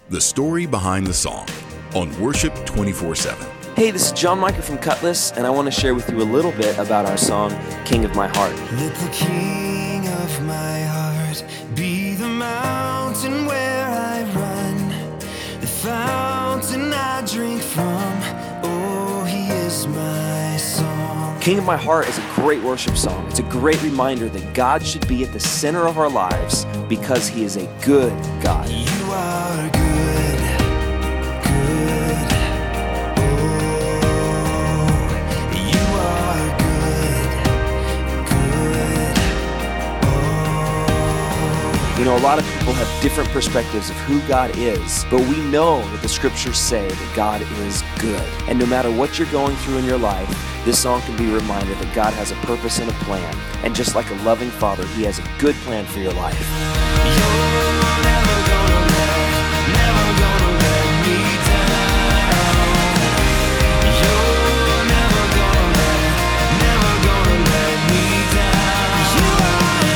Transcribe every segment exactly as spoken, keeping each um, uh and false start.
The story behind the song on Worship twenty-four seven. Hey, this is John Micah from Cutlass, and I want to share with you a little bit about our song, King of My Heart. Let the King of my heart be the mountain where I run, the fountain I drink from. Oh, he is my song. King of My Heart is a great worship song. It's a great reminder that God should be at the center of our lives because he is a good God. You are good, good. Oh, you are good, good. Oh. You know, a lot of people have different perspectives of who God is, but we know that the scriptures say that God is good. And no matter what you're going through in your life, this song can be a reminder that God has a purpose and a plan. And just like a loving father, he has a good plan for your life. You're never gonna let, never gonna let me down. You're never gonna let, never gonna let me down. You are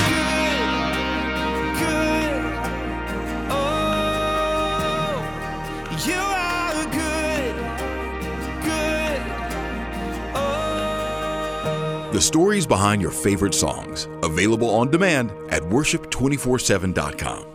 good, good. Oh, you are good, good. Oh. The stories behind your favorite songs, available on demand at worship two four seven dot com.